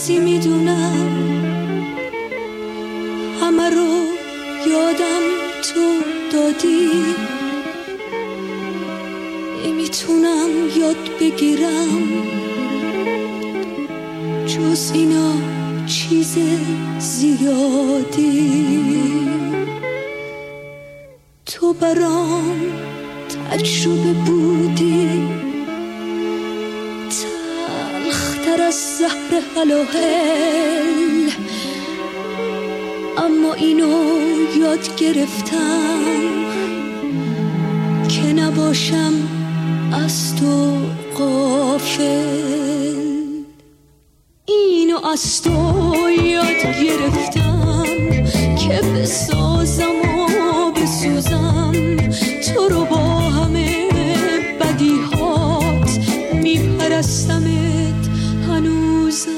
چیزی میدونم، همه رو یادم تو دادی، نمیتونم یاد بگیرم جز اینا چیز زیادی. تو برام تجربه بودی، تلختر از زهر هلاهل، اما اینو یاد گرفتم که نباشم از تو غافل. اینو از تو یاد گرفتم که بسازم و بسوزم، تو رو با همه بدیهات میپرستمت هنوزم.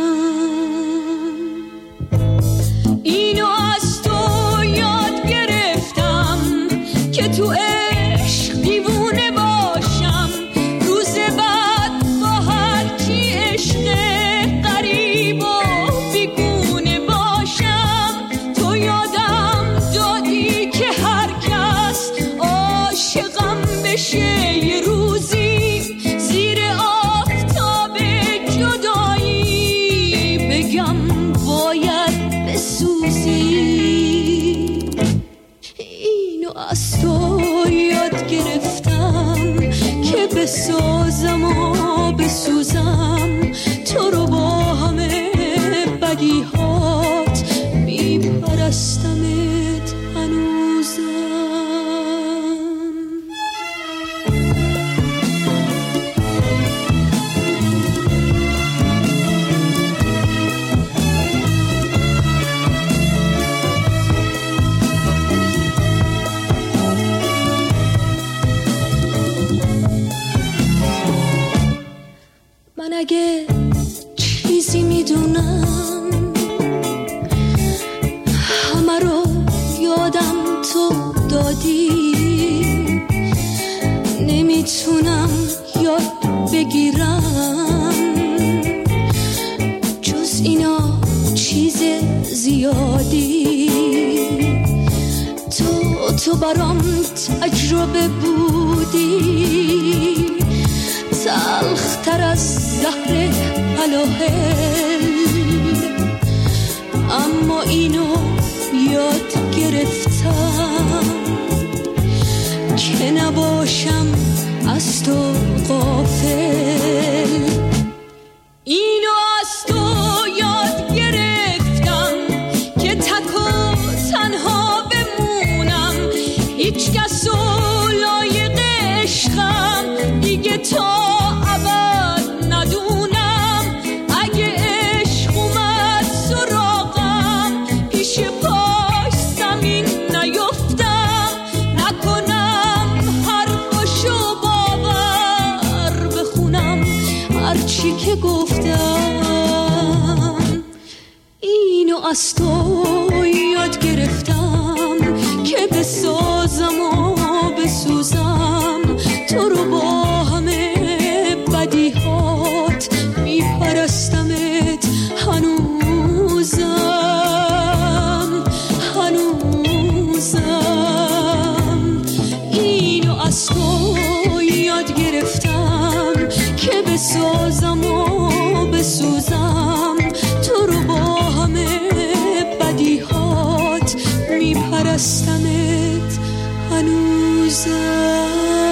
اینو از تو یاد گرفتم که تو عشق دیوونه باشم، روز بعد با هر کی عشق غریب و بیگونه باشم. تو یادم دادی که هر کس عاشقم بشه یه روزی، زیر آفتاب جدایی بگم باید بسوزی. اینو از تو یاد گرفتم که بسازم و بسوزم، تو رو با همه بدیهات میپرستمت هنوزم. من اگه چیزی میدونم، همه رو یادم تو دادی، نمیتونم یاد بگیرم جز اینا چیز زیادی. تو برام تجربه بودی، تلختر از زهر هلاهل، اما اینو یاد گرفتم که نباشم از تو غافل. اینو از تو یاد گرفتم که تک و تنها بمونم، هیچ کس و لایق عشقم دیگه تا ابد ندونم. اگه عشق اومد سراغم، پیش پاش زمین نیفتم، نکنم حرفاشو باور بخونم هرچی که گفتم. اینو از تو یاد گرفتم که بسازم و بسوزم، تو رو با همه بدیهات میپرستمت هنوزم، هنوزم. اینو از تو یاد گرفتم که بسازم و بسوزم، تو رو با همه بدیهات میپرستمت هنوزم.